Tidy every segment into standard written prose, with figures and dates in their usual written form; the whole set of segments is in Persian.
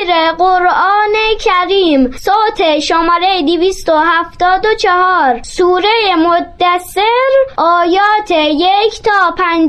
قرآن کریم صوت شماره 274 سوره مدثر آیات 1 تا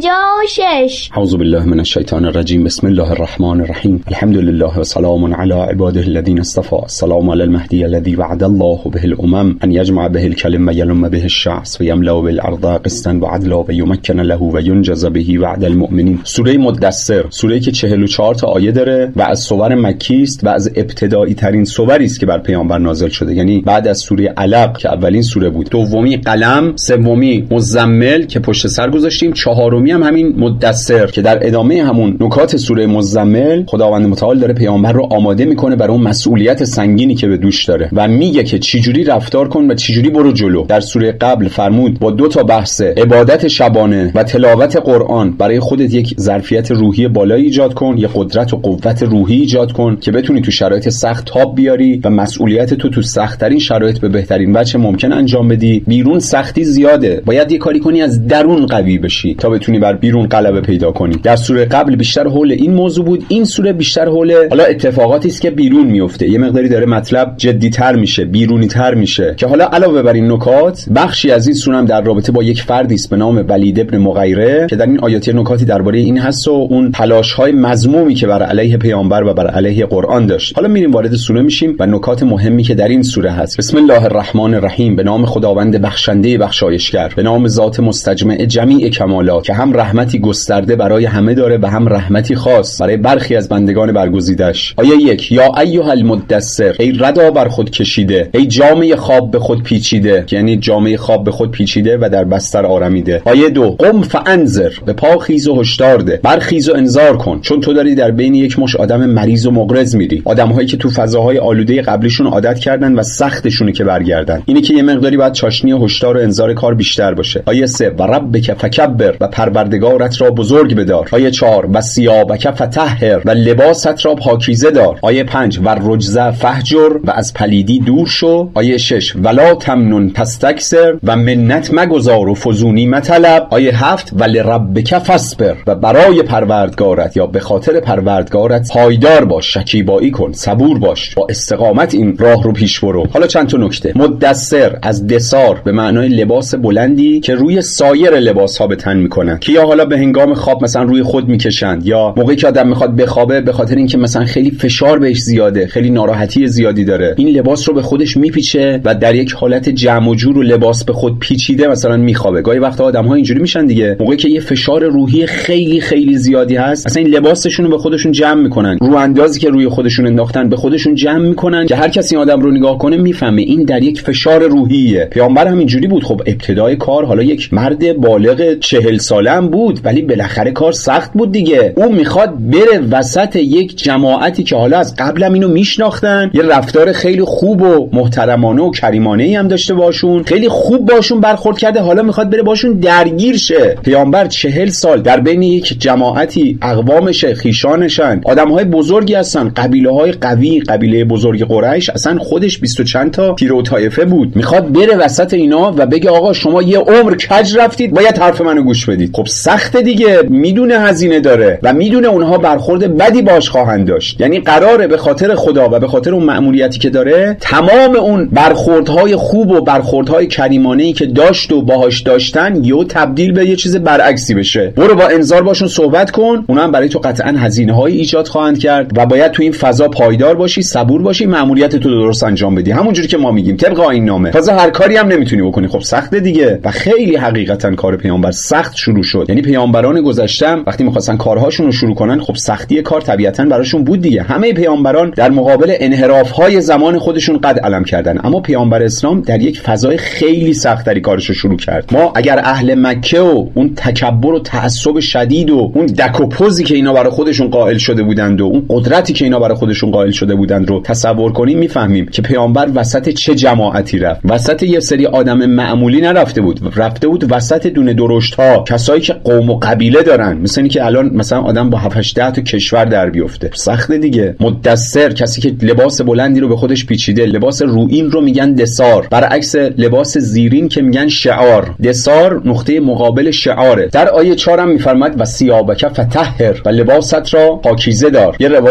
56. اعوذ بالله من الشیطان الرجیم. بسم الله الرحمن الرحیم. الحمد لله و سلام علی عباده الذین اصطفى. السلام علی المهدی الذی وعد الله به الامم ان یجمع به الکلم و یلم به الشعث و یملأ بالارض قسطا و عدلا و یمکن له و ینجز به وعد المؤمنین. سوره مدثر، سوره‌ای که 44 تا آیه داره و از سور مکی است و از ابتدایی ترین سوری است که بر پیامبر نازل شده. یعنی بعد از سوره علق که اولین سوره بود، دومی قلم، سومی مزمل که پشت سر گذاشتیم، چهارمی هم همین مدثر که در ادامه همون نکات سوره مزمل خداوند متعال داره پیامبر رو آماده میکنه برای اون مسئولیت سنگینی که به دوش داره و میگه که چجوری رفتار کن و چجوری برو جلو. در سوره قبل فرمود با 2 تا بحث عبادت شبانه و تلاوت قرآن برای خودت یک ظرفیت روحی بالایی ایجاد کن، یک قدرت و قوت روحی ایجاد کن که بتونی تو شرایط سخت تاب بیاری و مسئولیت تو سخت‌ترین شرایط به بهترین وجه ممکن انجام بدی. بیرون سختی زیاده، باید یه کاری کنی از درون قوی بشی تا بتونی بر بیرون غلبه پیدا کنی. در سوره قبل بیشتر حول این موضوع بود، این سوره بیشتر حول حالا اتفاقاتی است که بیرون میفته. یه مقداری داره مطلب جدی‌تر میشه، بیرونی‌تر میشه که حالا علاوه بر این نکات بخشی از این سوره هم در رابطه با یک فردی است به نام ولید ابن مغیره که در این آیات نکاتی درباره این هست و اون تلاش‌های مذمومی که بر علیه پیامبر و بر علیه قرآن داشت. حالا میریم وارد سوره میشیم و نکات مهمی که در این سوره هست. بسم الله الرحمن الرحیم. به نام خداوند بخشنده بخشایشگر، به نام ذات مستجمع جمیع کمالات که هم رحمتی گسترده برای همه داره و هم رحمتی خاص برای برخی از بندگان برگزیدش. آیه 1: یا ایها المدثر، ای ردا بر خود کشیده، ای جامه خواب به خود پیچیده، یعنی جامه خواب به خود پیچیده و در بستر آرمیده. آیه 2: قم فانذر، به پا خیز و هشدار ده، برخیز و انذار کن، چون تو داری در بین یک مش آدم مریض و مغرض میری، آدم‌هایی که تو فضاهای آلوده قبلیشون عادت کردن و سختشونه که برگردن. اینی که یه مقداری باید چاشنی و هشدار و انذار کار بیشتر باشه. آیه 3: و ربک فکبر، و پروردگارت را بزرگ بدار. آیه 4: و ثیابک فطهر، و لباست را پاکیزه دار. آیه 5: و رجز فهجر، و از پلیدی دور شو. آیه 6: ولا تمنن تستکثر، و منت مگذار و فزونی مطلب. آیه 7: و لربک فاصبر، و برای پروردگارت یا به خاطر پروردگارت پایدار باش، شکیبایی کن، صبور باش، با استقامت این راه رو پیش برو. حالا چند تا نکته. مدثر از دثار به معنای لباس بلندی که روی سایر لباس‌ها به تن میکنن، که یا حالا به هنگام خواب مثلا روی خود میکشند، یا موقعی که آدم میخواد بخوابه به خاطر اینکه مثلا خیلی فشار بهش زیاده، خیلی ناراحتی زیادی داره، این لباس رو به خودش میپیچه و در یک حالت جمع و جور و لباس به خود پیچیده مثلا میخوابه. گاهی وقتا آدم‌ها اینجوری میشن دیگه، موقعی که یه فشار روحی خیلی خیلی زیادی هست، اصلا این لباسشون رو به خودشون جمع میکنن، رو اندازی که روی خودشون انداختن به خودشون جمع میکنن که هر کسی آدم رو نگاه کنه میفهمه این در یک فشار روحیه. پیامبر هم اینجوری بود. خب ابتدای کار حالا یک مرد بالغ 40 ساله هم بود، ولی بالاخره کار سخت بود دیگه. اون میخواد بره وسط یک جماعتی که حالا از قبلم اینو میشناختن، یه رفتار خیلی خوب و محترمانه و کریمانه‌ای هم داشته باشون، خیلی خوب باشون برخورد کرده، حالا میخواد بره باشون درگیر شه. پیامبر 40 سال در بین یک جماعتی، اقوامشه، خیشانشن، آدم‌های بزرگی هستن، قبیله‌های قوی، قبیله بزرگ قریش، اصلا خودش 20 و چند تا پیر و طایفه بود، میخواد بره وسط اینا و بگه آقا شما یه عمر کج رفتید، باید حرف منو گوش بدید. خب سخته دیگه، میدونه هزینه داره و میدونه اونها برخورد بدی باش خواهند داشت. یعنی قراره به خاطر خدا و به خاطر اون مأموریتی که داره تمام اون برخوردهای خوب و برخوردهای کریمانه‌ای که داشت و باهاش داشتن یهو تبدیل به یه چیز برعکسی بشه. برو با انذار باشون صحبت کن، اونا هم برای تو قطعاً هزینه‌های ایجاد خواهند کرد و باید تو این فضا پایدار باشی، صبور باشی، مأموریت تو درست انجام بدی، همونجوری که ما میگیم طبق آیین نامه. تازه هر کاری هم نمیتونی بکنی، خب سخته دیگه. و خیلی حقیقتاً کار پیامبر سخت شروع شد. یعنی پیامبران گذشته وقتی می‌خواستن کارهاشون رو شروع کنن، خب سختی کار طبیعتاً براشون بود دیگه. همه پیامبران در مقابل انحراف‌های زمان خودشون قد علم کردن، اما پیامبر اسلام در یک فضای خیلی سخت‌تری کارش رو شروع کرد. ما اگر اهل مکه و اون تکبر و تعصب شدید و اون دک و پوزی که اینا برای خودشون قائل شده بودند و اون قدرتی که اینا برای خودشون قائل شده بودند رو تصور کنیم، میفهمیم که پیامبر وسط چه جماعتی رفت. وسط یه سری آدم معمولی نرفته بود، رفته بود وسط دونه درشت‌ها، کسایی که قوم و قبیله دارن، مثل اینکه که الان مثلا آدم با 7 8 تا کشور در بیفته. سخته دیگه. مدثر، کسی که لباس بلندی رو به خودش پیچیده. لباس روئین رو میگن دثار، برعکس لباس زیرین که میگن شعار. دثار نقطه مقابل شعاره. در آیه 4 هم میفرماید و ثیابک فطهر، و لباست را پاکیزه دار. یه روایتی هست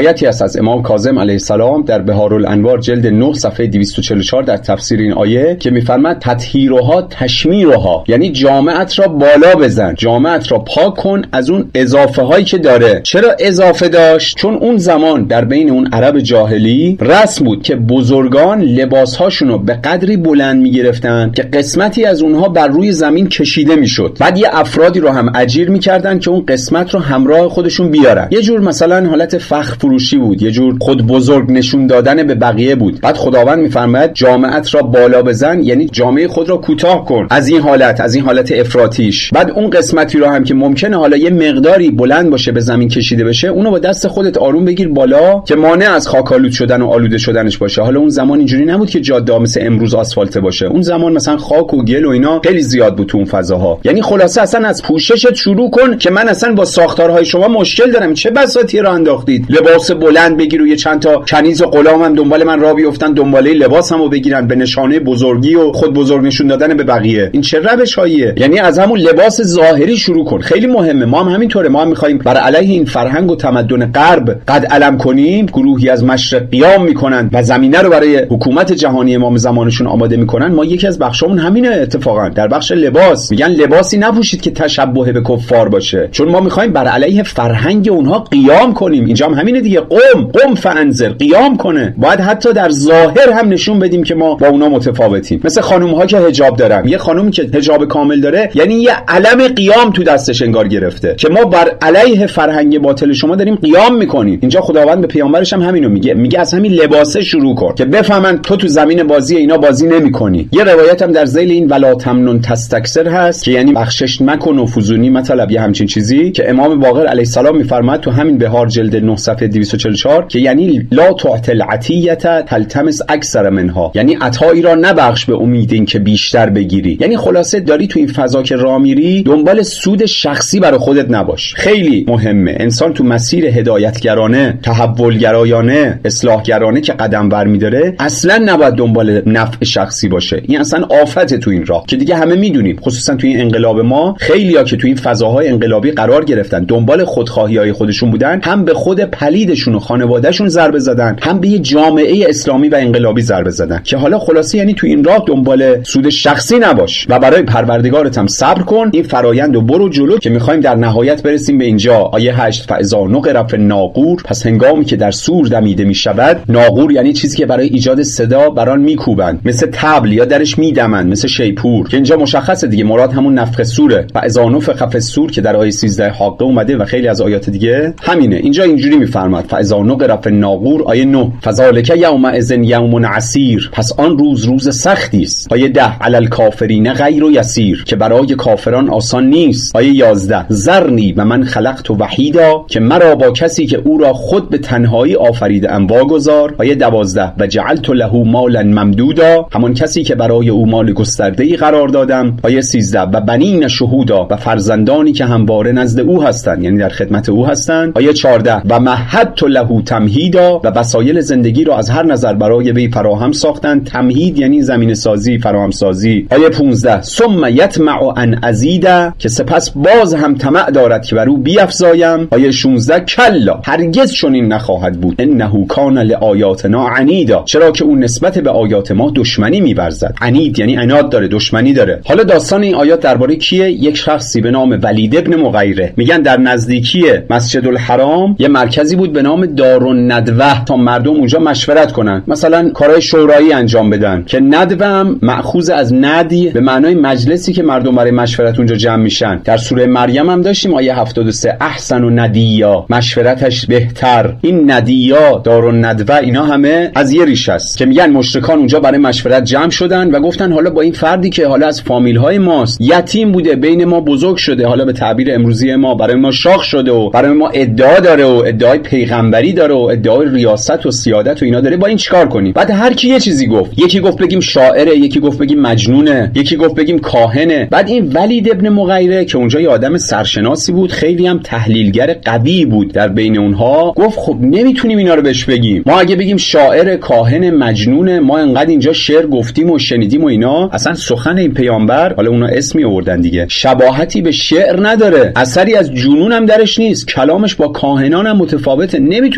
از امام کاظم علیه السلام در بهارالانوار جلد 9 صفحه 244 در تفسیر این آیه که میفرماد تطهیرها تشمیرها، یعنی جامعت را بالا بزن، جامعت را پاک کن از اون اضافه هایی که داره. چرا اضافه داشت؟ چون اون زمان در بین اون عرب جاهلی رسم بود که بزرگان لباسهاشونو به قدری بلند میگرفتن که قسمتی از اونها بر روی زمین کشیده میشد. بعد یه افرادی رو هم اجیر میکردن که اون قسمت رو همراه خودشون بیارن. یه جور مثلا حالت فخر فروشی بود، یه جور خود بزرگ نشون دادن به بقیه بود. بعد خداوند میفرماید جامعت را بالا بزن، یعنی جامعه خود را کوتاه کن از این حالت افراطیش. بعد اون قسمتی رو هم که ممکنه حالا یه مقداری بلند باشه به زمین کشیده بشه، اونو با دست خودت آروم بگیر بالا که مانع از خاک‌آلود شدن و آلوده شدنش باشه. حالا اون زمان اینجوری نبود که جاده مثل امروز آسفالت باشه. اون زمان مثلا خاک و گل و اینا خیلی زیاد بود تو اون فضاها. یعنی خلاصه اصلا از پوششت شروع کن که من اصلا با ساختارهای شما مشکل دارم. چه بساطی را انداختید؟ لباس بلند بگیر و یه چند تا کنیز و غلامم دنبال من راه بیفتن دنباله لباسمو بگیرن به نشانه بزرگی و خود بزرگ نشون دادن به بقیه. این چه روش‌هاییه؟ یعنی از همون لباس ظاهری شروع کن. خیلی مهمه. ما هم همینطوره. ما هم می‌خوایم بر علیه این فرهنگ و تمدن غرب قد علم کنیم. گروهی از مشرق قیام میکنن و زمینه رو برای حکومت جهانی امام زمانشون آماده میکنن. ما یکی از بخشامون همینه. اتفاقا در بخش لباس میگن لباسی نپوشید که تشبه به کفار باشه، چون ما میخوایم بر علیه فرهنگ اونها قیام کنیم. اینجا هم همینه دیگه. قم فانذر، قیام کنه. باید حتی در ظاهر هم نشون بدیم که ما با اونا متفاوتیم. مثل خانم ها که حجاب دارن. یه خانومی که حجاب کامل داره یعنی یه علم قیام تو دستش انگار گرفته که ما بر علیه فرهنگ باطل شما داریم قیام میکنیم. اینجا خداوند به پیامبرش هم همینو میگه از همین لباسه شروع کن که بفهمن تو زمین بازی اینا بازی نمیکنی. یه روایت هم در ذیل این ولا تمنن تستکثر هست که یعنی بخشش مکن و فزونی مطلب یه همچین چیزی، که امام باقر علیه السلام میفرماد تو همین بهار جلد 9 صفحه 244 که یعنی لا تعطل عطیه تلتمس اکثر منها، یعنی عطایی را نبخش به امید این که بیشتر بگیری. یعنی خلاصه داری تو این فضا که راه میری دنبال سود شخصی برای خودت نباش. خیلی مهمه انسان تو مسیر هدایتگرانه، تحولگرایانه، اصلاحگرانه که قدم برمی‌داره اصلا نباید دنبال نفع شخصی باشه. این اصلا آفته تو این راه که دیگه همه میدونیم. خصوصا تو این انقلاب ما خیلیا که تو این فضاهای انقلابی قرار گرفتن دنبال خودخواهی‌های خودشون بودن، هم به خود پلیدشون و خانواده‌شون ضربه زدن، هم به یه جامعه اسلامی و انقلابی ضربه زدن. که حالا خلاصه یعنی تو این راه دنبال سود شخصی نباش و برای پروردگارت هم صبر کن. این فرآیندو برو جلو که می‌خوایم در نهایت برسیم به اینجا. آیه 8 فاذا نقر فی الناقور، پس هنگامی که در سور دمیده میشود. ناقور یعنی چیزی که برای ایجاد صدا بران میکوبند، مثل طبل یا درش میدمند، مثل شیپور، که اینجا مشخصه دیگه مراد همون نفخ سوره. فاذا نفخ فی الصور که در آیه 13 حاقه اومده و خیلی از آیات دیگه همینه. اینجا اینجوری میفرماد فاذا نقر فی الناقور. آیه 9 فذلک یومئذ یوم عسیر، پس آن روز سختی است. آیه 10 علی الکافرین غیر یسیر، که برای کافران آسان نیست. آیه 11 ذرنی و من خلقت وحیدا، که مرا با کسی که او را خود به تنهایی آفریده‌ام واگذار. آیه 12 و جعلت له مالا ممدودا، همان کسی که برای او مال گسترده‌ای قرار دادم. آیه 13 و بنین شهودا، و فرزندانی که همواره نزد او هستند، یعنی در خدمت او هستند. آیه 14 و مهدت له تمهیدا، و وسایل زندگی را از هر نظر برای وی فراهم ساختند. تمهید یعنی زمین سازی، فراهم سازی. آیه 15 ثم یطمع ان ازید، که سپس باز هم طمع دارد که بر او بیفزایم. آیه 16 کلا هرگز چنین نخواهد بود، انه کان لآیاتنا عنیدا، چرا که اون نسبت به آیات ما دشمنی می‌ورزد. عنید یعنی عناد داره، دشمنی داره. حالا داستان این آیات درباره کیه؟ یک شخصی به نام ولید ابن مغیره. میگن در نزدیکی مسجد الحرام یه مرکزی بود به نام دارالندوه تا مردم اونجا مشورت کنن، مثلا کارهای شورایی انجام بدن، که ندوه هم مأخوذ از ندی به معنای مجلسی که مردم برای مشورت اونجا جمع میشن. در سوره مریم هم داشتیم آیه 73 احسن و ندیا، مشورتش بهتر. این ندیا، دارالندوه، اینا همه از یه ریشه است که میگن مشرکان اونجا برای مشورت جمع شدن و گفتن حالا با این فردی که حالا از فامیل‌های ماست، یتیم بوده، بین ما بزرگ شده، حالا به تعبیر امروزی ما برای ما شاخ شده و برای ما ادعا داره و ادعای پیغمبری داره و ادعای ریاست و سیادت و اینا داره، با این چیکار کنیم؟ بعد هر کی یه چیزی گفت. یکی گفت بگیم شاعره، یکی گفت بگیم مجنونه، یکی گفت بگیم کاهنه. بعد این ولید ابن مغیره که اونجا یه آدم سرشناسی بود، خیلی هم تحلیلگر قوی بود در بین اونها، گفت خب نمیتونیم اینا رو بهش بگیم. ما اگه بگیم شاعر، کاهن، مجنونه، ما انقدر اینجا شعر گفتیم و شنیدیم و اینا، اصلا سخن این پیامبر، حالا اونا اسمی آوردن دیگه، شباهتی به شعر نداره، اثری از جنون هم درش نیست، کلامش با کاهنان هم متفاوته، نمیتونیم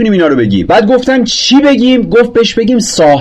میتونیم اینا رو بگیم. بعد گفتن چی بگیم؟ گفت بهش بگیم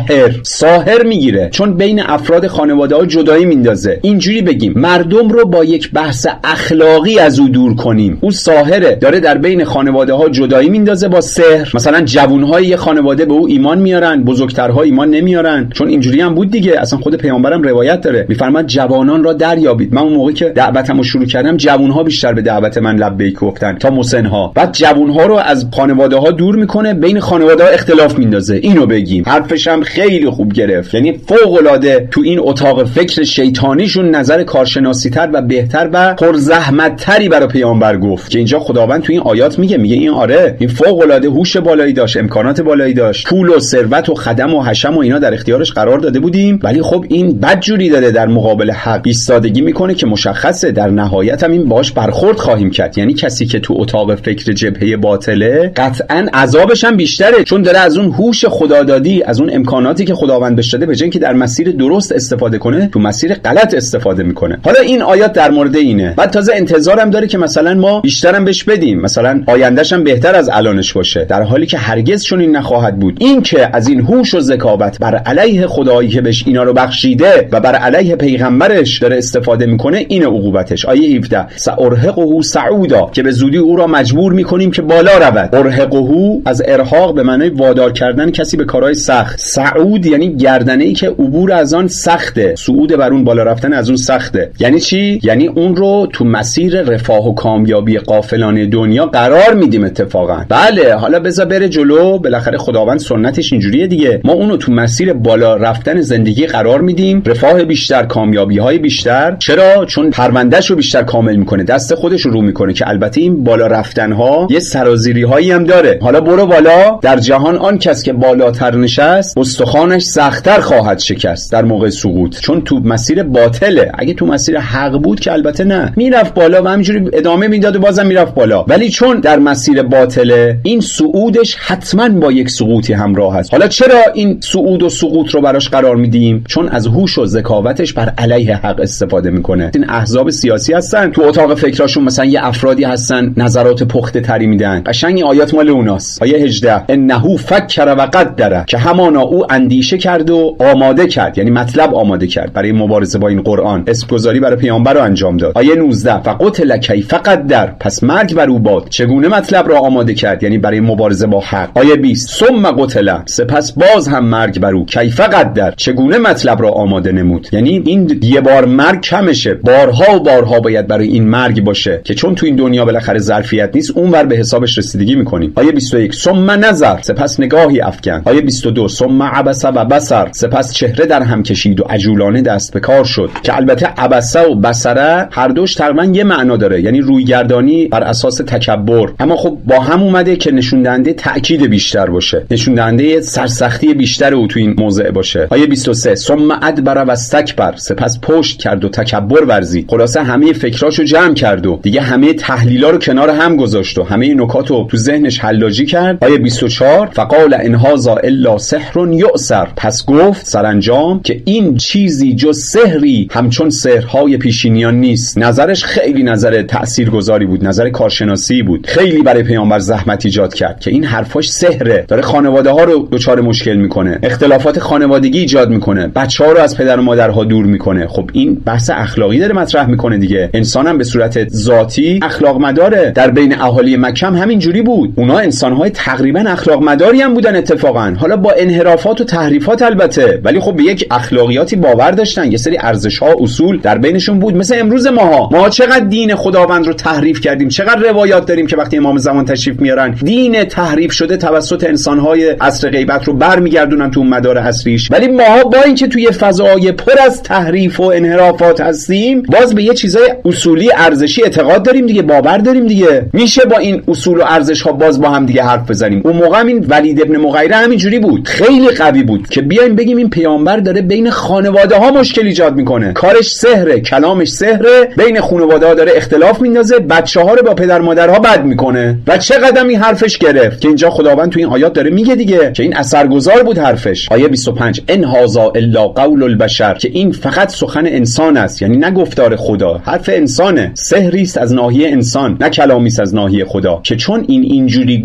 ساحر میگیره، چون بین افراد خانواده ها جدایی میندازه. اینجوری بگیم مردم رو با یک بحث اخلاقی از او دور کنیم. او ساحره، داره در بین خانواده ها جدایی میندازه با سحر. مثلا جوانهای یه خانواده به او ایمان میارن، بزرگترها ایمان نمیارن، چون اینجوری هم بود دیگه. اصلا خود پیامبرم روایت داره، میفرماد جوانان را دریابید. من اون موقعی که دعوتمو شروع کردم جوانها بیشتر به دعوت من لبیک گفتن تا مسنها. بعد جوانها رو از خانواده ها دور میکنه، بین خانواده ها اختلاف میندازه. اینو بگیم. حرفش هم خیلی خوب گرفت، یعنی فوق العاده تو این اتاق فکر شیطانیشون نظر کارشناسی تر و بهتر و پرزحمت تری برای پیامبر گفت که اینجا خداوند تو این آیات میگه این آره، این فوق العاده هوش بالایی داشت، امکانات بالایی داشت، پول و ثروت و خدم و حشم و اینا در اختیارش قرار داده بودیم، ولی خب این بدجوری داره در مقابل حق ایستادگی میکنه که مشخصه در نهایت هم این باش برخورد خواهیم کرد. یعنی کسی که تو اتاق فکر جبهه باطله قطعاً عذابش هم بیشتره، چون داره از اون هوش خدادادی، از اون امکاناتی که خداوند بهش داده، به جای اینکه در مسیر درست استفاده کنه تو مسیر غلط استفاده میکنه. حالا این آیات در مورد اینه. بعد تازه انتظارم داره که مثلا ما بیشترم بهش بدیم، مثلا آیندهش هم بهتر از الانش باشه، در حالی که هرگز چون این نخواهد بود. این که از این هوش و ذکاوت بر علیه خدایی که بهش اینا رو بخشیده و بر علیه پیغمبرش داره استفاده میکنه، این عقوبتش. آیه 17 سأرهقه صعودا، که به زودی او را مجبور میکنیم که بالا رود. ارهقه از ارهاق به معنای وادار کردن کسی به کارهای سخت. صعود یعنی گردنه‌ای که عبور از آن سخته، صعود بر اون بالا رفتن از اون سخته. یعنی چی؟ یعنی اون رو تو مسیر رفاه و کامیابی غافلانه دنیا قرار میدیم اتفاقا. بله حالا بذار بره جلو، بالاخره خداوند سنتش اینجوریه دیگه. ما اونو تو مسیر بالا رفتن زندگی قرار میدیم، رفاه بیشتر، کامیابی‌های بیشتر. چرا؟ چون پروندهش رو بیشتر کامل میکنه، دست خودش رو میکنه، که البته این بالا رفتن‌ها یه سرازیری‌هایی هم داره. حالا برو بالا، در جهان آن کس که بالاتر نشست استخوانش سخت‌تر خواهد شکست در موقع سقوط، چون تو مسیر باطله. اگه تو مسیر حق بود که البته نه، میرفت بالا و همینجوری ادامه میداد و بازم میرفت بالا، ولی چون در مسیر باطله این صعودش حتما با یک سقوطی همراه است. حالا چرا این صعود و سقوط رو براش قرار میدیم؟ چون از هوش و ذکاوتش بر علیه حق استفاده میکنه. این احزاب سیاسی هستن تو اتاق فکراشون، مثلا یه افرادی هستن نظرات پخته تری میدن، قشنگ این آیات مال اوناست. آیه 18 انه فکر و قدر، که همانا او اندیشه کرد و آماده کرد، یعنی مطلب آماده کرد برای مبارزه با این قرآن، اسم گذاری برای پیامبر رو انجام داد. آیه 19 فقتل کیف قدر، پس مرگ بر او باد، چگونه مطلب را آماده کرد، یعنی برای مبارزه با حق. آیه 20 ثم قتل، سپس باز هم مرگ بر او، کیف قدر، چگونه مطلب را آماده نمود. یعنی این یه بار مرگ کمشه، بارها و بارها باید برای این مرگ باشه، که چون تو این دنیا بالاخره ظرفیت نیست، اونور به حسابش رسیدگی میکنیم. آیه 21 ثم نظر، سپس نگاهی افکند. آیه 22 ثم عبس و بصر، سپس چهره در هم کشید و عجولانه دست به کار شد، که البته عبسه و بصره هر دوش تقریبا یه معنا داره، یعنی رویگردانی بر اساس تکبر، اما خب با هم اومده که نشون دهنده تأکید بیشتر باشه، نشون دهنده سرسختی بیشتر او تو این موضع باشه. آیه 23 ثم ادبر و استکبر، سپس پشت کرد و تکبر ورزید. خلاصه همه فکراشو جمع کرد و دیگه همه تحلیلا رو کنار هم گذاشت و همه نکاتو تو ذهنش حلاجی کرد. آیه 24 فقال ان هذا الا سحر یؤثر، پس گفت سرانجام که این چیزی جز سحری همچون سحرهای پیشینیان نیست. نظرش خیلی نظر تاثیرگذاری بود، نظر کارشناسی بود، خیلی برای پیامبر زحمت ایجاد کرد که این حرفاش سحره، داره خانواده ها رو دچار مشکل میکنه، اختلافات خانوادگی ایجاد میکنه، بچه‌ها رو از پدر و مادرها دور میکنه. خب این بحث اخلاقی داره مطرح میکنه دیگه. انسانم به صورت ذاتی اخلاق مداره، در بین اهالی مکه هم همین جوری بود، اونا انسان‌های تقریبا اخلاق مداری هم بودن اتفاقا، حالا با انحرافات و تحریفات البته، ولی خب به یک اخلاقیاتی باور داشتن، یه سری ارزش‌ها اصول در بینشون بود. مثل امروز ما چقدر دین خداوند رو تحریف کردیم، چقدر روایات داریم که وقتی امام زمان تشریف میارن دین تحریف شده توسط انسان‌های عصر غیبت رو برمیگردونن تو مدار عصریش، ولی ما با اینکه توی فضای پر از تحریف و انحرافات هستیم باز به یه چیزای اصولی ارزشی اعتقاد داریم دیگه، باور داریم دیگه. میشه با این اصول و ارزش‌ها باز با هم دیگه حرف بزنیم. اون موقع این ولید ابن مغیره همینجوری بود، خیلی قوی بود که بیایم بگیم این پیامبر داره بین خانواده‌ها مشکل ایجاد میکنه، کارش سحره، کلامش سحره، بین خانواده‌ها داره اختلاف میندازه، بچه‌ها رو با پدر مادرها بد میکنه. و چقدر این حرفش گرفت که اینجا خداوند تو این آیات داره میگه دیگه که این اثرگذار بود حرفش. آیه 25 ان هذا الا قول البشر، که این فقط سخن انسان است، یعنی نه گفتار خدا، حرف انسانه، سحری است از ناحیه انسان، نه کلامی است از ناحیه خدا، که چون این اینجوری گفت دیگه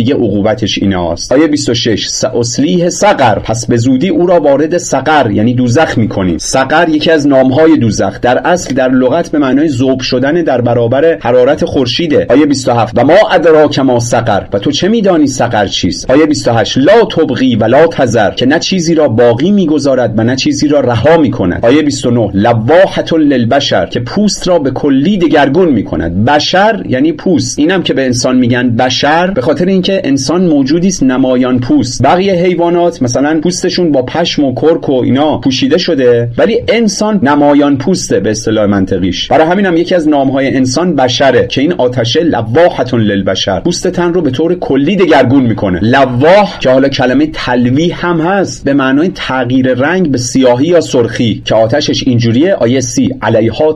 دیگه عقوبتش ایناست. آیه 26 سأصلیه سقر، پس به زودی او را وارد سقر یعنی دوزخ میکنیم. سقر یکی از نامهای دوزخ، در اصل در لغت به معنای ذوب شدن در برابر حرارت خورشیده. آیه 27 و ما ادراک ما سقر، و تو چه میدانی سقر چیست؟ آیه 28 لا تبغی و لا تذر، که نه چیزی را باقی میگذارد و نه چیزی را رها میکند. آیه 29 لواحة للبشر، که پوست را به کلی دگرگون میکند. بشر یعنی پوست. اینم که به انسان میگن بشر به خاطر اینکه انسان موجودی است نمایان پوست. بقیه حیوانات مثلا پوستشون با پشم و کرک و اینا پوشیده شده، ولی انسان نمایان پوسته به اصطلاح منطقیش. برای همین هم یکی از نامهای انسان بشره که این آتشه لواحة للبشر پوست تن رو به طور کلی دگرگون میکنه. لواح که حالا کلمه تلویح هم هست به معنای تغییر رنگ به سیاهی یا سرخی، که آتشش اینجوریه. آیه 30 علیها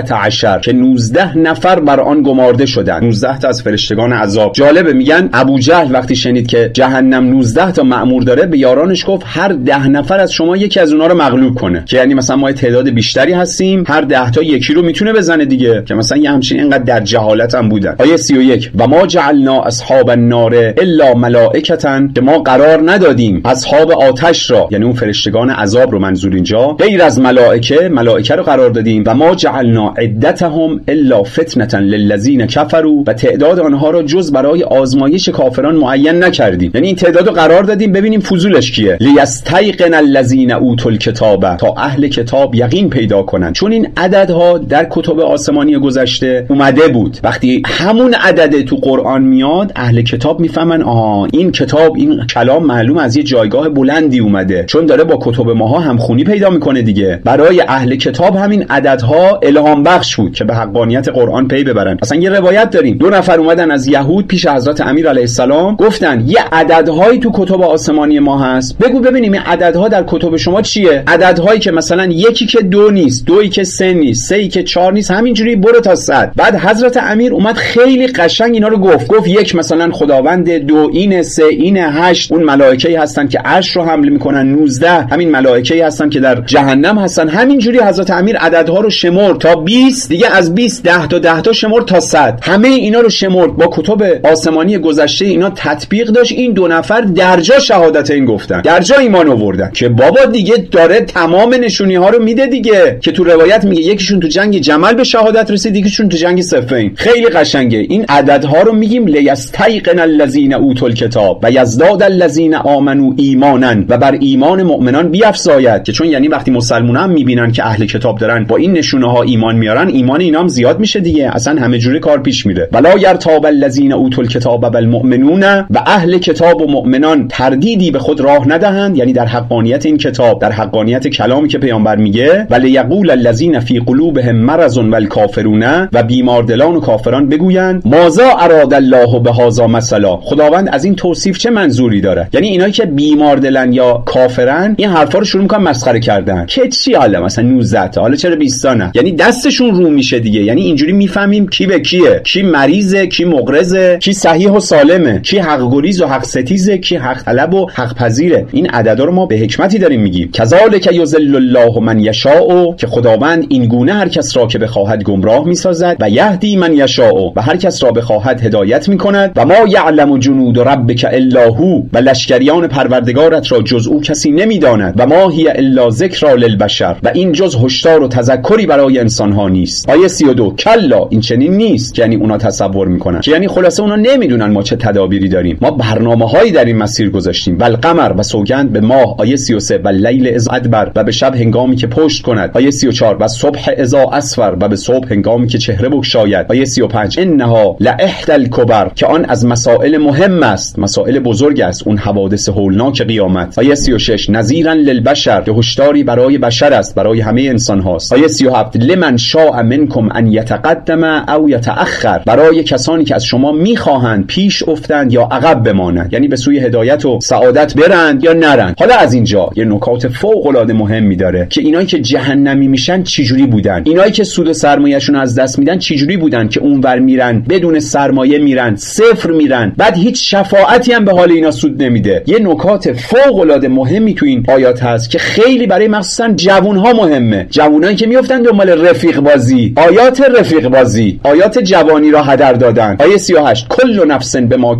19 که 19 نفر بر آن گمارده شدند. 19 تا از فرشتگان عذاب. جالبه میگن ابو جهل وقتی شنید که جهنم 19 تا مأمور داره به یارانش گفت هر 10 نفر از شما یکی از اونها رو مغلوب کنه، که یعنی مثلا ما تعداد بیشتری هستیم، هر 10 تا یکی رو میتونه بزنه دیگه، که مثلا یه همچین اینقدر در جهالت هم بودن. آیه 31 و ما جعلنا اصحاب النار الا ملائکة، که ما قرار ندادیم اصحاب آتش را یعنی اون فرشتگان عذاب رو منظور اینجا غیر از ملائکه رو قرار دادیم. و ما جعلنا عدتهم الا فتنة للذین کفروا، و تعداد آنها را جز برای آزمایش کافران معین نکردیم، یعنی این تعداد رو قرار دادیم ببینیم فضولش کیه. لیستیقن الذین اوتوا الکتاب، تا اهل کتاب یقین پیدا کنن، چون این عددها در کتب آسمانی گذشته اومده بود. وقتی همون عدد تو قرآن میاد اهل کتاب میفهمن این کتاب این کلام معلوم از یه جایگاه بلندی اومده، چون داره با کتب ماها همخونی پیدا میکنه دیگه. برای اهل کتاب همین عددها الهام بخش بود که به حقانیت قرآن پی ببرن. اصلا یه روایت داریم 2 نفر اومدن از یهود پیش حضرت امیر علیه السلام، گفتن یه عددهایی تو کتب آسمانی ما هست، بگو ببینیم این عددها در کتب شما چیه؟ عددهایی که مثلا یکی که 2 نیست، 2 که 3 نیست، 3 که 4 نیست، همینجوری برو تا 100. بعد حضرت امیر اومد خیلی قشنگ اینا رو گفت یک مثلا خداوند، 2 اینه، 3 اینه، 8 اون ملائکه‌ای هستن که عرش رو حمل میکنن، 19 همین ملائکه‌ای هستن که در جهنم هستن. همینجوری حضرت امیر عددها رو شمرد تا 20، دیگه از 20 10 تا شمرد تا 100. همه اینا رو شمرد، با کتب آسمانی گذشته اینا تطبیق داشت. این 2 نفر درجا شهادت این گفتن، درجا ایمان آوردن، که بابا دیگه داره تمام نشونی ها رو میده دیگه، که تو روایت میگه یکیشون تو جنگ جمل به شهادت رسید، یکیشون تو جنگ صفین. خیلی قشنگه. این عددها رو میگیم لیستیقن الذین اوتوا الکتاب و یزداد الذین آمنوا ایمانا، و بر ایمان مؤمنان بیفزاید، که چون یعنی وقتی مسلمانان میبینن که اهل کتاب دارن با این نشونه ها ایمان میارن، ایمان اینا هم زیاد میشه دیگه، اصلا همه جوره کار پیش میره. ولا یرتاب الذین اوتوا الکتاب والمؤمنون، و اهل کتاب و مؤمنان تردیدی به خود راه ندهند، یعنی در حقانیت این کتاب، در حقانیت کلامی که پیامبر میگه. ولی یقول الذین فی قلوبهم مرض والکافرون، و بیماردلان و کافران بگویند ماذا اراد الله بهذا مثلا، خداوند از این توصیف چه منظوری داره؟ یعنی اینایی که بیماردلن یا کافرن این حرفا رو شروع میکنن مسخره کردن، که چی حالا مثلا 19 تا، حالا چرا 20 تا نه؟ یعنی دستشون رو میشه دیگه. یعنی اینجوری میفهمیم کی به کیه، کی مریضه، کی مقرضه، کی صحیح و سالمه، کی حق گریز و حق ستیزه، کی حق طلب و حق پذیره. این عددا رو ما به حکمتی داریم میگیم. کذالک یضل الله من یشاء، که خداوند این گونه هر کس را که بخواهد گمراه میسازد، و یهدی من یشاء، و هر کس را بخواهد هدایت میکند. و ما یعلم جنود ربک الا هو، و لشکریان پروردگارت را جز او کسی نمیداند. و ما هی الا ذکر للبشر، و این جز هشدار و تذکری برای انسان ها نیست. آیه 32 کلا، این چنین نیست، یعنی اونا تصور میکنن، که یعنی خلاصه اونا نمیدونن ما چه تدابیری داریم، ما برنامه‌هایی در این مسیر گذاشتیم. والقمر، و سوگند به ماه. آیه 33 و لیل اذ ادبر، و به شب هنگامی که پشت کند. آیه 34 و صبح اذا اسفر، و به صبح هنگامی که چهره بگشاید. آیه 35 انها لاحدى الکبر، که آن از مسائل مهم است، مسائل بزرگ است، اون حوادث هولناک قیامت. آیه 36 نذیرا للبشر، که هشداری برای بشر است، برای همه انسان هاست. آیه 37 لمن شاء منکم ان یتقدم او یتأخر، برای کسانی که از شما میخواهند پیش افتند یا عقب بمانند، یعنی به سوی هدایت و سعادت برند یا نرند. حالا از اینجا یه نکات فوق العاده مهمی داره که اینایی که جهنمی میشن چجوری بودن، اینایی که سود و سرمایه‌شون از دست میدن چجوری بودن که اونور میرن بدون سرمایه میرن، صفر میرن، بعد هیچ شفاعتی هم به حال اینا سود نمیده. یه نکات فوق العاده مهمی تو این آیات هست که خیلی برای مخصوصا جوانها مهمه، جوانایی که میافتن دنبال رفیق بازی، آیات رفیق بازی، آیات جوانی را هدر دادن. آیه 38 کل نفس بما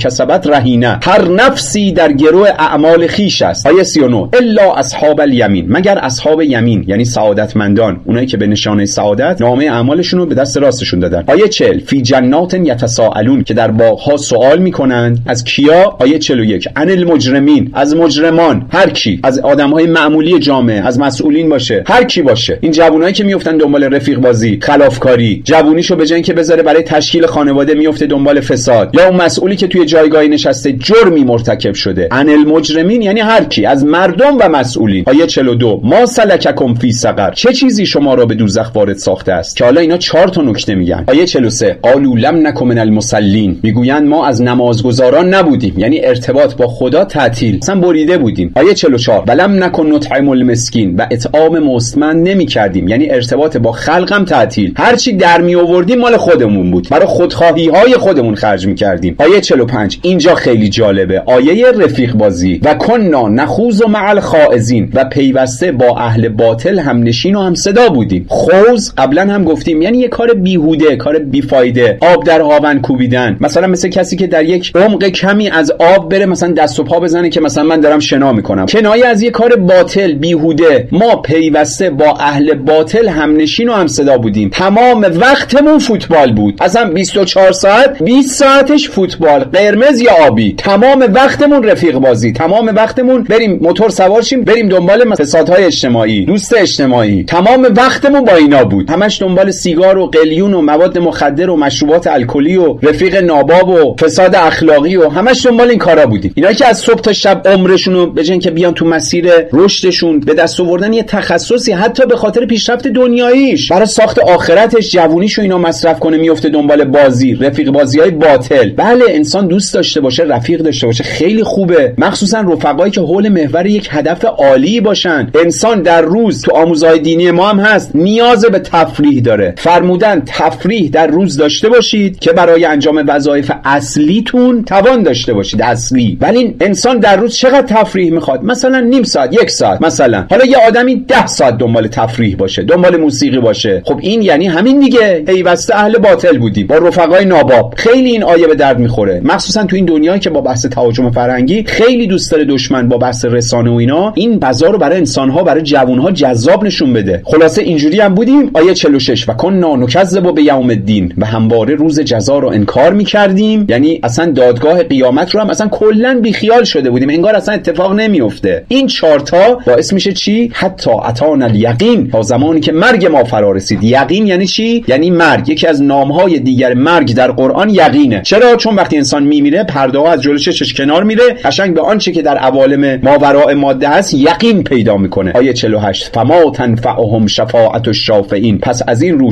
کسبت رهینه، هر نفسی در گروه اعمال خیش است. آیه 39 الا اصحاب الیمین، مگر اصحاب یمین یعنی سعادتمندان، اونایی که به نشانه سعادت نامه اعمالشون رو به دست راستشون دادن. آیه 40 فی جنات یتساءلون، که در باغ‌ها سوال میکنن از کیا؟ آیه 41 عن المجرمین، از مجرمان، هر کی، از آدم‌های معمولی جامعه، از مسئولین باشه، هر کی باشه. این جوونایی که میافتن دنبال رفیق بازی، خلافکاری، جوونیشو به جای اینکه بذاره برای تشکیل خانواده میفته دنبال فساد، یا اون مسئولی که توی جایگاهی نشسته جرمی مرتکب شده. عن المجرمین یعنی هر کی، از مردم و مسئولین. آیه 42 ما سلککم فی سقر، چه چیزی شما را به دوزخ وارد ساخته است؟ که حالا اینا 4 تا نکته میگن. آیه 43 قالوا لم نکن من المصلین، میگویند ما از نمازگزاران نبودیم، یعنی ارتباط با خدا تعطیل، اصلا بریده بودیم. آیه 44 ولم نکن نطعم المسکین، و اطعام مستمند نمیکردیم، یعنی ارتباط با خلقم تعطیل، هر چی در می آوردیم مال خودمون بود، برای خودخواهی های خودمون خرج میکردیم. آیه 45 اینجا خیلی جالبه، آیه رفیق بازی. و کنا نخوض مع الخائضین، و پیوسته با اهل باطل هم نشین و هم صدا بودیم. خوض قبلا هم گفتیم یعنی یه کار بیهوده، کار بیفایده، آب در هاون کوبیدن، مثلا مثل کسی که در یک عمق کمی از آب بره مثلا دست و پا بزنه که مثلا من دارم شنا میکنم، کنایه از یه کار باطل بیهوده. ما پیوسته با اهل باطل هم نشین و هم صدا بودیم، تمام وقتمون فوتبال بود، اصلا 24 ساعت 20 ساعتش فوتبال، قرمز یا آبی، تمام وقتمون رفیق بازی، تمام وقتمون بریم موتور سوار شیم بریم دنبال فسادهای اجتماعی، دوست اجتماعی، تمام وقتمون با اینا بود، همش دنبال سیگار و قلیون و مواد مخدر و مشروبات الکلی و رفیق ناباب و فساد اخلاقی و همش دنبال این کارا بودیم. اینا که از صبح تا شب عمرشون رو به جای اینکه بیان تو مسیر رشدشون به دست آوردن یه تخصصی حتی به خاطر پیشرفت دنیاییش برای ساخت آخرتش جوونیشو اینا مصرف کنه، میفته دنبال بازی، رفیق بازیای باطل. بله انسان دوست داشته باشه، رفیق داشته باشه، خیلی خوبه، مخصوصا رفقایی که حول محور یک هدف عالی باشن. انسان در روز تو آموزهای دینی ما هم هست نیاز به تفریح داره، فرمودن تفریح در روز داشته باشید که برای انجام وظایف اصلیتون توان داشته باشید، اصلی. ولی انسان در روز چقدر تفریح میخواد؟ مثلا نیم ساعت، 1 ساعت مثلا. حالا یه آدمی 10 ساعت دنبال تفریح باشه، دنبال موسیقی باشه، خب این یعنی همین دیگه، پیوسته اهل باطل بودیم با رفقای ناباب. خیلی این آیه به درد میخوره، مخصوصا تو این دنیایی که با بحث تهاجم فرهنگی خیلی دوست داره دشمن با بحث رسانه و اینا این بازار رو برای انسان‌ها، برای جوان‌ها جذاب نشون بده. خلاصه اینجوری هم بودیم. آیه 46 و کنا نکذب بیوم الدین، و همواره روز جزا رو انکار می‌کردیم، یعنی اصلا دادگاه قیامت رو هم اصلا کلاً بیخیال شده بودیم، انگار اصلا اتفاق نمیفته. این 4 تا باعث میشه چی؟ حتی اتانا الیقین، تا زمانی که مرگ ما فرا رسید. یقین یعنی چی؟ یعنی مرگ. یکی از نام‌های دیگر مرگ در قرآن یقینه. چرا؟ چون وقتی انسان میمیره پرده‌ها از جلوی چشش کنار میره، قشنگ به آنچه که در عوالم ماوراء ماده هست یقین پیدا میکنه. آیه 48 فما تنفعهم شفاعت الشافعین، پس از این رو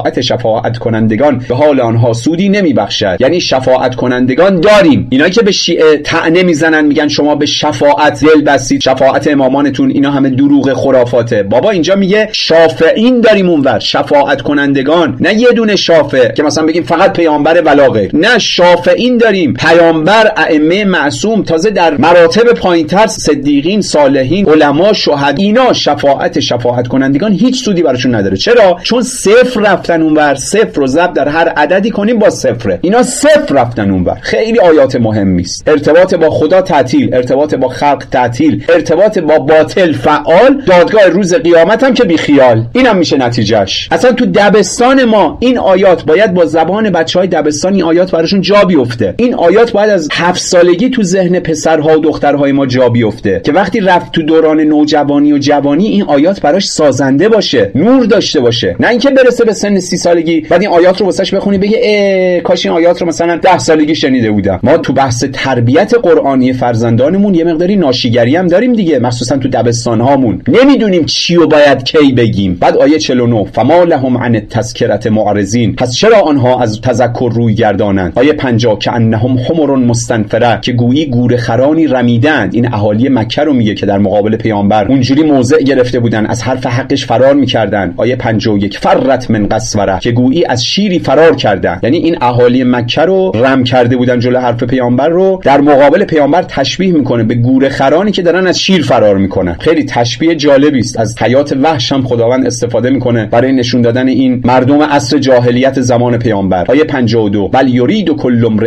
شفاعت کنندگان به حال آنها سودی نمیبخشد. یعنی شفاعت کنندگان داریم. اینایی که به شیعه طعنه میزنن میگن شما به شفاعت دل بستید، شفاعت امامانتون، اینا همه دروغ خرافاته. بابا اینجا میگه شافعین داریم اونور، شفاعت کنندگان، نه یه دونه شافع که مثلا بگیم فقط پیامبر ولا غیر، نه، شافعین داریم، پیامبر، ائمه معصوم، تازه در مراتب پایینتر صدیقین، صالحین، علما، شهدا، اینا شفاعت کنندگان هیچ سودی براشون نداره. چرا؟ چون صفر رفتن اونور. صفر رو ضرب در هر عددی کنیم با صفره، اینا صفر رفتن اونور. خیلی آیات مهمی است. ارتباط با خدا تعطیل، ارتباط با خلق تعطیل، ارتباط با باطل فعال، دادگاه روز قیامت هم که بی خیال. اینم میشه نتیجهش. اصلا تو دبستان ما این آیات باید با زبان بچهای دبستان این آیات براشون جا بیفته. این آیات باید از 7 سالگی تو ذهن پسرها و دخترهای ما جا بیفته که وقتی رفت تو دوران نوجوانی و جوانی این آیات براش سازنده باشه، نور داشته باشه. نه اینکه برسه به سن 30 سالگی بعد این آیات رو واسش بخونی بگه کاش این آیات رو مثلا 10 سالگی شنیده بودم. ما تو بحث تربیت قرآنی فرزندانمون یه مقداری ناشیگری هم داریم دیگه، مخصوصا تو دبستان هامون نمیدونیم چی رو باید کی بگیم. بعد آیه 49 فما لهم عن التذکرة معرضین، پس چرا آنها از تذکر روی گردانند. آیه 50 که انهم حمر مستنفره، که گویی گور خرانی رمیدند. این اهالی مکه رو میگه که در مقابل پیامبر اونجوری موضع گرفته بودن، از حرف حقش فرار میکردن. آیه 51 فرت من قسوره، که گویی از شیری فرار کردن. یعنی این اهالی مکه رو رم کرده بودن جلوی حرف پیامبر رو، در مقابل پیامبر تشبیه میکنه به گور خرانی که دارن از شیر فرار میکنن. خیلی تشبیه جالبی است. از حیات وحش هم خداوند استفاده میکنه برای نشون دادن این مردم عصر جاهلیت زمان پیامبر. آیه 52 بل یرید کل امرئ منهم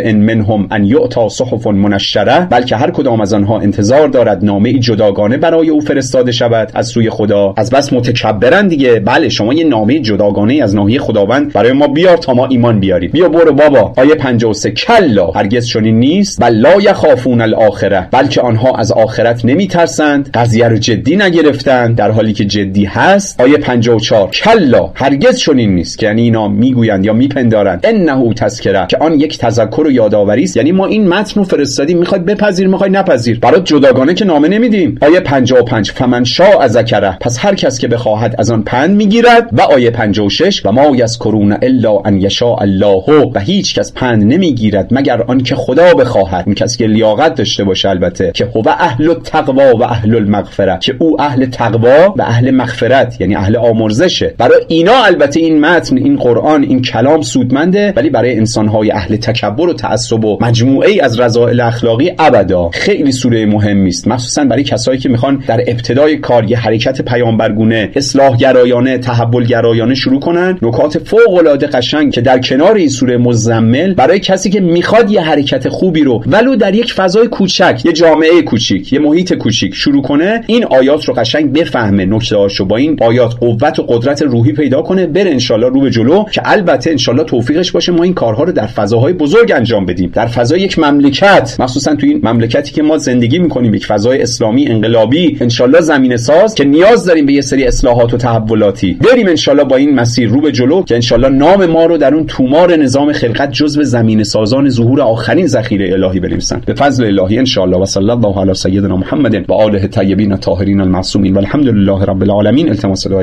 منهم ان یؤتی صحف منشره، بلکه هر کدام از آنها انتظار دارد نامه جداگانه برای او فرستاده شود از سوی خدا. از بس متکبرن دیگه. بله شما یه نامه جداگانه از ناحیه خداوند برای ما بیار تا ما ایمان بیاریم. بیا برو بابا. آیه 53 کلا هرگز چنین نیست، بل لا یخافون الاخره، بلکه آنها از آخرت نمیترسند، قضیه رو جدی نگرفتند در حالی که جدی هست. آیه 54 کلا هرگز چنین نیست، که یعنی اینا میگویند یا میپندارند انه تذکره، که آن یک تذکر و یادآوری است. یعنی ما این متن رو فرستادیم، میخوای بپذیر میخوای نپذیر، برات جداگانه که نامه نمیدیم. آیه 55 فمن شاء ذکره، پس هر کس که بخواهد از آن پند میگیرد. و آیه 56 و ما یذکرون الا ان یشاء الله، و هیچ کس پند نمیگیرد مگر آن که خدا بخواهد. این کسی که لیاقت داشته باشه البته، که هو اهل التقوا و اهل المغفره، که او اهل تقوا و اهل مغفرت یعنی اهل آمرزشه. برای اینا البته این متن، این قرآن، این کلام سودمنده، ولی برای انسان‌های اهل تکبر و تعصب و مجموعه‌ای از رذائل اخلاقی ابدا. خیلی سوره مهمی است، مخصوصا برای کسایی که میخوان در ابتدای کار یه حرکت پیامبرگونه، اصلاح گرایانه، تحول گرایانه شروع کنن. نکات فوق‌العاده قشنگ که در کنار این سوره مزمل برای کسی که میخواد یه حرکت خوبی رو ولو در یک فضای کوچک، یه جامعه کوچیک، یه محیط کوچیک شروع کنه، این آیات رو قشنگ بفهمه، نکته‌هاشو با این آیات قوت و قدرت روحی پیدا کنه، بره انشالله رو به جلو. که البته انشالله توفیقش باشه ما این کارها رو در فضاهای بزرگ انجام بدیم، در فضای یک مملکت، مخصوصا تو این مملکتی که ما زندگی میکنیم، یک فضای اسلامی انقلابی انشالله زمینه ساز، که نیاز داریم به یه سری اصلاحات و تحولاتی. بریم انشالله با این مسیر رو به جلو، که انشالله نام ما رو در اون تومار نظام خلقت جزو زمینه سازان ظهور آخرین ذخیره الهی بنویسن به فضل الهی انشالله. و صلی الله علی سیدنا محمد و آله الطیبین الطاهرین المعصومین والحمد لله رب العالمین. التماس